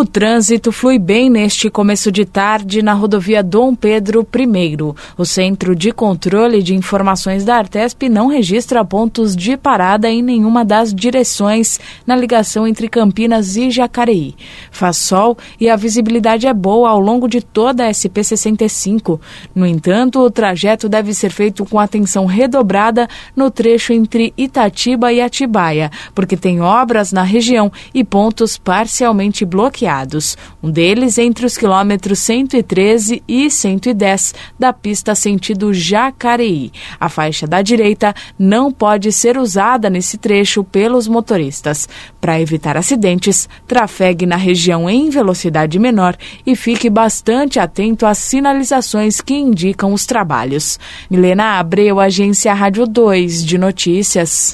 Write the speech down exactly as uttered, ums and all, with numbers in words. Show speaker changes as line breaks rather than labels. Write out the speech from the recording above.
O trânsito flui bem neste começo de tarde na rodovia Dom Pedro I. O Centro de Controle de Informações da Artesp não registra pontos de parada em nenhuma das direções na ligação entre Campinas e Jacareí. Faz sol e a visibilidade é boa ao longo de toda a S P sessenta e cinco. No entanto, o trajeto deve ser feito com atenção redobrada no trecho entre Itatiba e Atibaia, porque tem obras na região e pontos parcialmente bloqueados. Um deles entre os quilômetros cento e treze e cento e dez da pista sentido Jacareí. A faixa da direita não pode ser usada nesse trecho pelos motoristas. Para evitar acidentes, trafegue na região em velocidade menor e fique bastante atento às sinalizações que indicam os trabalhos. Milena Abreu, Agência Rádio dois de Notícias.